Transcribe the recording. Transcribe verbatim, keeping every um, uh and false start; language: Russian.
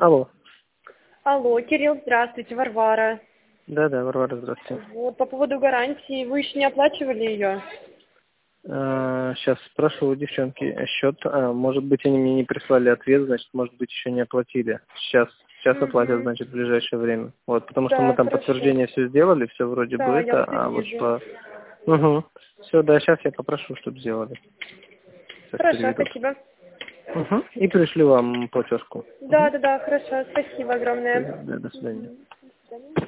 Алло. Алло, Кирилл, здравствуйте, Варвара. Да-да, Варвара, здравствуйте. Вот, по поводу гарантии, вы еще не оплачивали ее? А, сейчас спрошу у девчонки счет. А, может быть, они мне не прислали ответ, значит, может быть, еще не оплатили. Сейчас, сейчас Угу. оплатят, значит, в ближайшее время. Вот, потому что мы Да, там хорошо. подтверждение все сделали, все вроде бы Да, я это, вот и а вот вижу. по... Угу. Все, да, сейчас я попрошу, чтобы сделали. Сейчас Хорошо, переведут. спасибо. Угу. И пришлю вам платежку. Да, да, да, хорошо, спасибо огромное. Да, до свидания. Мгм. До свидания.